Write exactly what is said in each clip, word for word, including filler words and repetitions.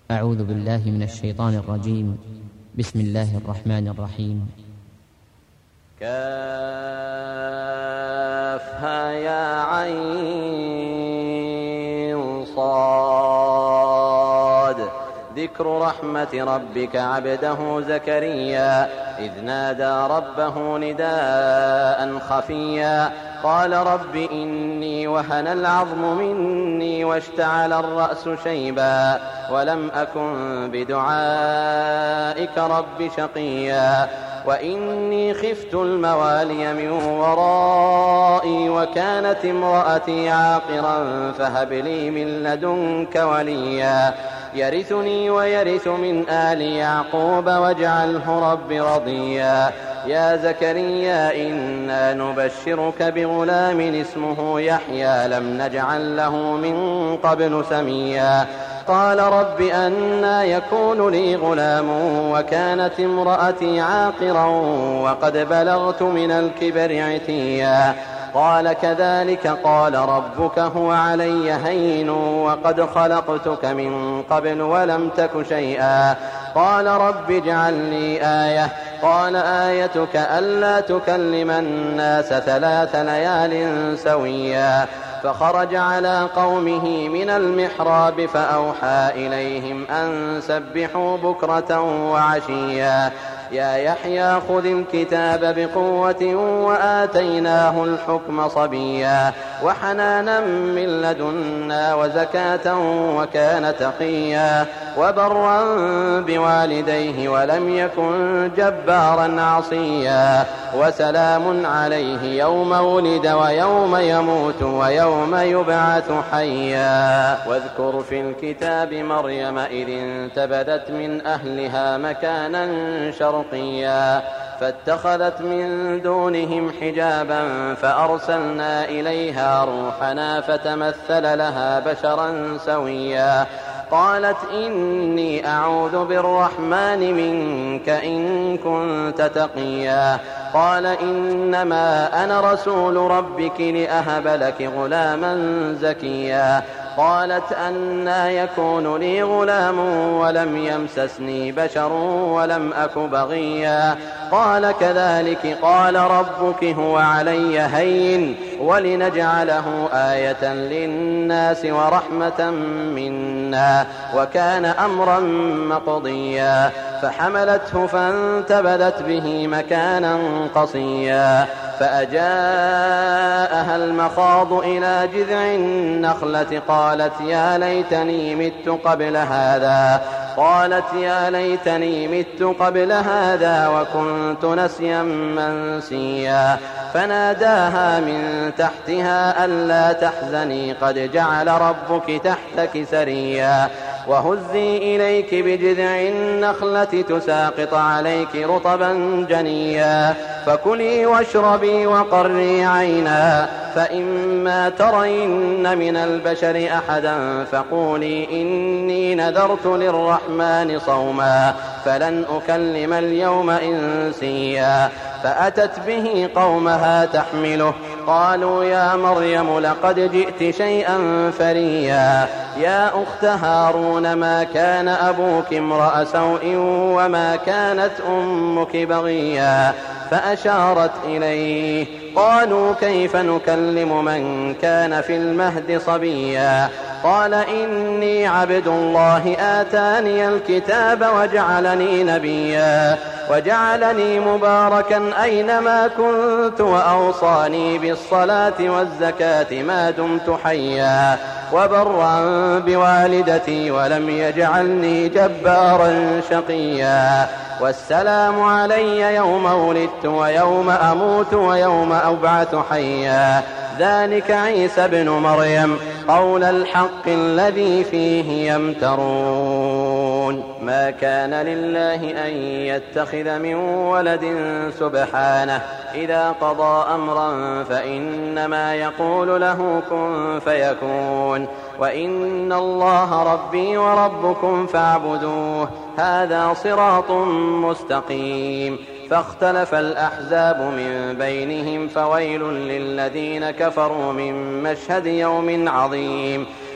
أعوذ بالله من الشيطان الرجيم. بسم الله الرحمن الرحيم. كافها يا عين صاد ذكر رحمة ربك عبده زكريا إذ نادى ربه نداء خفيا قال رب إني وهن العظم مني واشتعل الرأس شيبا ولم أكن بدعائك رب شقيا وإني خفت الموالي من ورائي وكانت امرأتي عاقرا فهب لي من لدنك وليا يرثني ويرث من آل يعقوب واجعله رب رضيا يا زكريا إنا نبشرك بغلام اسمه يحيى لم نجعل له من قبل سميا قال رب أنى يكون لي غلام وكانت امرأتي عاقرا وقد بلغت من الكبر عتيا قال كذلك قال ربك هو علي هين وقد خلقتك من قبل ولم تك شيئا قال رب اجعل لي آية قال آيتك ألا تكلم الناس ثلاث ليال سويا فخرج على قومه من المحراب فأوحى إليهم أن سبحوا بكرة وعشيا يا يحيى خذ الكتاب بقوة وآتيناه الحكم صبيا وحنانا من لدنا وزكاة وكان تقيا وبرا بوالديه ولم يكن جبارا عصيا وسلام عليه يوم ولد ويوم يموت ويوم يبعث حيا واذكر في الكتاب مريم إذ انتبذت من أهلها مكانا شرقيا فاتخذت من دونهم حجابا فأرسلنا إليها روحنا فتمثل لها بشرا سويا قالت إني أعوذ بالرحمن منك إن كنت تقيا قال إنما أنا رسول ربك لأهب لك غلاما زكيا قالت أنى يكون لي غلام ولم يمسسني بشر ولم أك بغيا قال كذلك قال ربك هو علي هين ولنجعله آية للناس ورحمة منا وكان أمرا مقضيا فحملته فانتبذت به مكانا قصيا فأجاءها المخاض إلى جذع النخلة قالت يا ليتني مت قبل هذا قالت يا ليتني مت قبل هذا وكنت نسيا منسيا فناداها من تحتها ألا تحزني قد جعل ربك تحتك سريا وهزي إليك بجذع النخلة تساقط عليك رطبا جنيا فكلي واشربي وقري عينا فإما ترين من البشر أحدا فقولي إني نذرت للرحمن صوما فلن أكلم اليوم إنسيا فأتت به قومها تحمله قالوا يا مريم لقد جئت شيئا فريا يا أخت هارون ما كان أبوك امرأ سوء وما كانت أمك بغيا فأشارت إليه قالوا كيف نكلم من كان في المهد صبيا قال إني عبد الله آتاني الكتاب وجعلني نبيا وجعلني مباركا أينما كنت وأوصاني بالصلاة والزكاة ما دمت حيا وبرا بوالدتي ولم يجعلني جبارا شقيا والسلام علي يوم ولدت ويوم أموت ويوم أبعث حيا ذلك عيسى ابن مريم قول الحق الذي فيه يمترون ما كان لله أن يتخذ من ولد سبحانه إذا قضى أمرا فإنما يقول له كن فيكون وإن الله ربي وربكم فاعبدوه هذا صراط مستقيم فاختلف الأحزاب من بينهم فويل للذين كفروا من مشهد يوم عظيم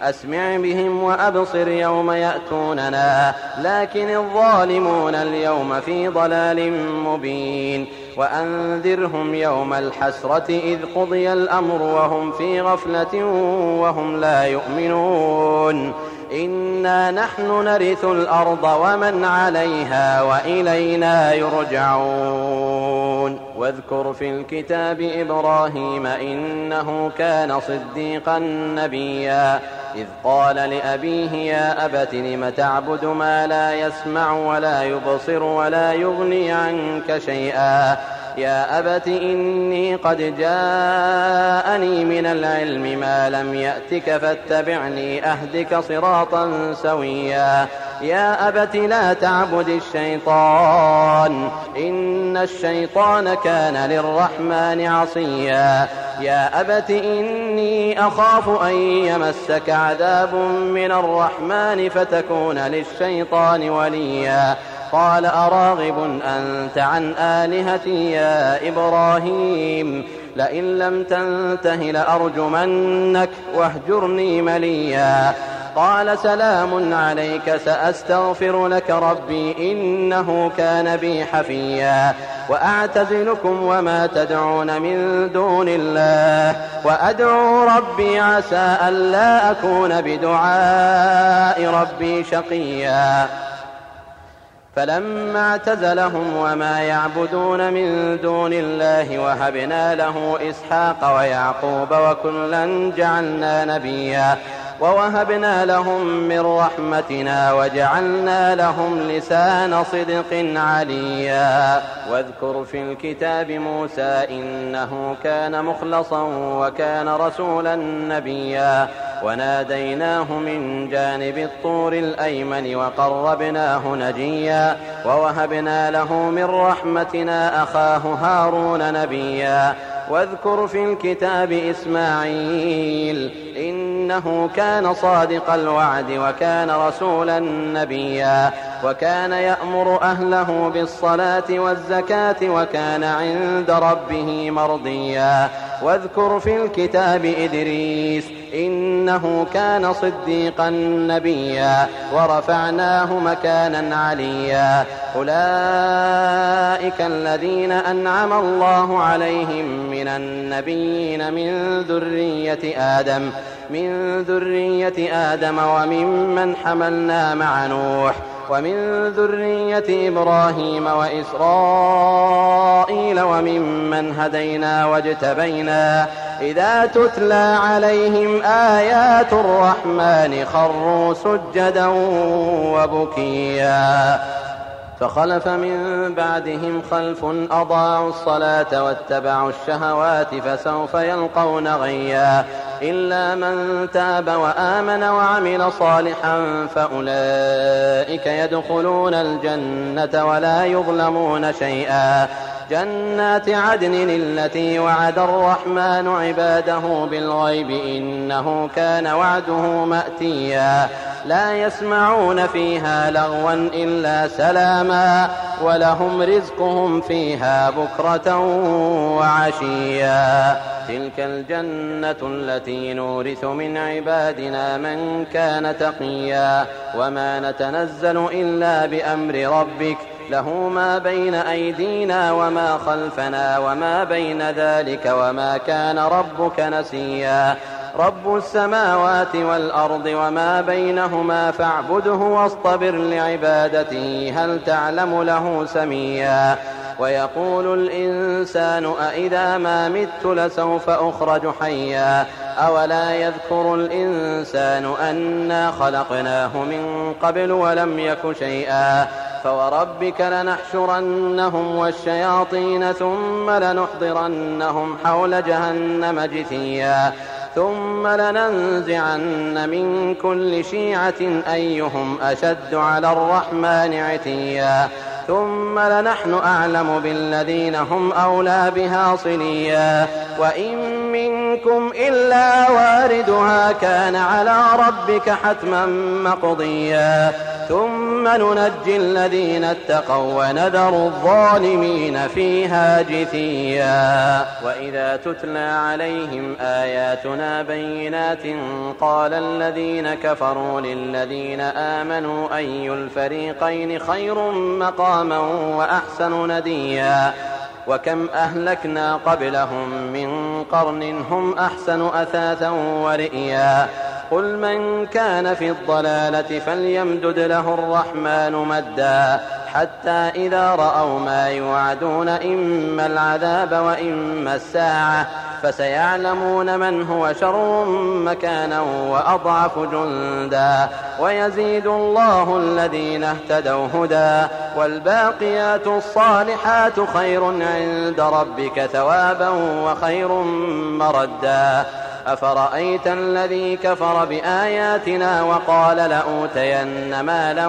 أسمع بهم وأبصر يوم يأتوننا لكن الظالمون اليوم في ضلال مبين وأنذرهم يوم الحسرة إذ قضي الأمر وهم في غفلة وهم لا يؤمنون إنا نحن نرث الأرض ومن عليها وإلينا يرجعون واذكر في الكتاب إبراهيم إنه كان صديقا نبيا إذ قال لأبيه يا أبت لم تعبد ما لا يسمع ولا يبصر ولا يغني عنك شيئا يا أبت إني قد جاءني من العلم ما لم يأتك فاتبعني أهدك صراطا سويا يا أبت لا تعبد الشيطان إن الشيطان كان للرحمن عصيا يا أبت إني أخاف أن يمسك عذاب من الرحمن فتكون للشيطان وليا قال أراغب أنت عن آلهتي يا إبراهيم لئن لم تنته لأرجمنك واهجرني مليا قال سلام عليك سأستغفر لك ربي إنه كان بي حفيا وأعتزلكم وما تدعون من دون الله وأدعو ربي عسى ألا أكون بدعاء ربي شقيا فلما اعتزلهم وما يعبدون من دون الله وهبنا له إسحاق ويعقوب وكلا جعلنا نبيا ووهبنا لهم من رحمتنا وجعلنا لهم لسان صدق عليا واذكر في الكتاب موسى إنه كان مخلصا وكان رسولا نبيا وناديناه من جانب الطور الأيمن وقربناه نجيا ووهبنا له من رحمتنا أخاه هارون نبيا واذكر في الكتاب إسماعيل إنه كان صادق الوعد وكان رسولا نبيا وكان يأمر أهله بالصلاة والزكاة وكان عند ربه مرضيا واذكر في الكتاب إدريس إنه كان صديقا نبيا ورفعناه مكانا عليا أولئك الذين أنعم الله عليهم من النبيين من ذرية آدم من ذرية آدم وممن حملنا مع نوح ومن ذرية إبراهيم وإسرائيل وممن هدينا واجتبينا إذا تتلى عليهم آيات الرحمن خروا سجدا وبكيا فخلف من بعدهم خلف أضاعوا الصلاة واتبعوا الشهوات فسوف يلقون غيا إلا من تاب وآمن وعمل صالحا فأولئك يدخلون الجنة ولا يظلمون شيئا جنات عدن التي وعد الرحمن عباده بالغيب إنه كان وعده مأتيا لا يسمعون فيها لغوا إلا سلاما ولهم رزقهم فيها بكرة وعشيا تلك الجنة التي نورث من عبادنا من كان تقيا وما نتنزل إلا بأمر ربك له ما بين أيدينا وما خلفنا وما بين ذلك وما كان ربك نسيا رب السماوات والأرض وما بينهما فاعبده واصطبر لعبادته هل تعلم له سميا ويقول الإنسان أإذا ما مت لسوف أخرج حيا أولا يذكر الإنسان أنا خلقناه من قبل ولم يك شيئا فوربك لنحشرنهم والشياطين ثم لنحضرنهم حول جهنم جثيا ثم لننزعن من كل شيعة أيهم أشد على الرحمن عتيا ثم لنحن أعلم بالذين هم أولى بها صليا وإن منكم إلا واردها كان على ربك حتما مقضيا ثم ثم ننجي الذين اتقوا ونذر الظالمين فيها جثيا. وإذا تتلى عليهم آياتنا بينات قال الذين كفروا للذين آمنوا أي الفريقين خير مقاما وأحسن نديا. وكم أهلكنا قبلهم من قرن هم أحسن أثاثا ورئيا. قل من كان في الضلالة فليمدد له الرحمن مدا حتى إذا رأوا ما يوعدون إما العذاب وإما الساعة فسيعلمون من هو شر مكانا وأضعف جندا ويزيد الله الذين اهتدوا هدى والباقيات الصالحات خير عند ربك ثوابا وخير مردا. أفرأيت الذي كفر بآياتنا وقال لأوتين مالا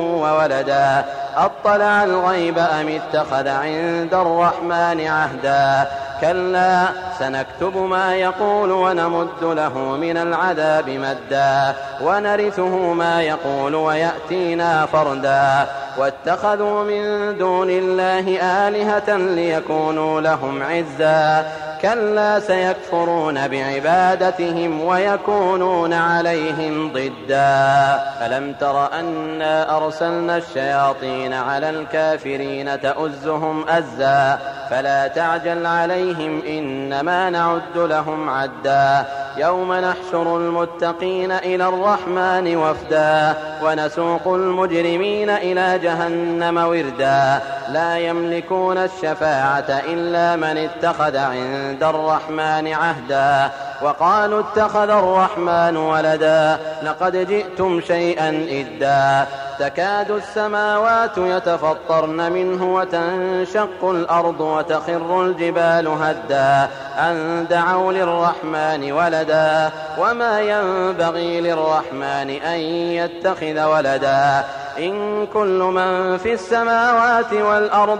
وولدا أطلع الغيب أم اتخذ عند الرحمن عهدا. كلا سنكتب ما يقول ونمد له من العذاب مدا ونرثه ما يقول ويأتينا فردا. واتخذوا من دون الله آلهة ليكونوا لهم عزا. كلا سيكفرون بعبادتهم ويكونون عليهم ضدا. ألم تر أنا أرسلنا الشياطين على الكافرين تؤزهم أزا فلا تعجل عليهم إنما نعد لهم عدا. يوم نحشر المتقين إلى الرحمن وفدا ونسوق المجرمين إلى جهنم وردا. لا يملكون الشفاعة إلا من اتخذ عند الرحمن عهدا. وقالوا اتخذ الرحمن ولدا لقد جئتم شيئا إدا. تكاد السماوات يتفطرن منه وتنشق الأرض وتخر الجبال هدا أن دعوا للرحمن ولدا وما ينبغي للرحمن أن يتخذ ولدا. إن كل من في السماوات والأرض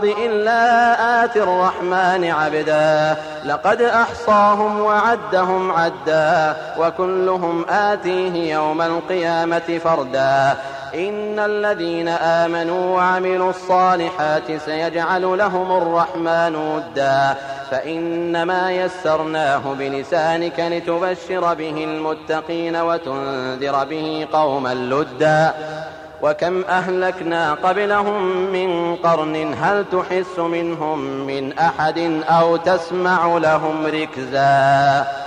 إلا آتي الرحمن عبدا. لقد أحصاهم وعدهم عدا وكلهم آتيه يوم القيامة فردا. إن الذين آمنوا وعملوا الصالحات سيجعل لهم الرحمن ودا فإنما يسرناه بلسانك لتبشر به المتقين وتنذر به قوما لدا. وكم أهلكنا قبلهم من قرن هل تحس منهم من أحد أو تسمع لهم ركزا.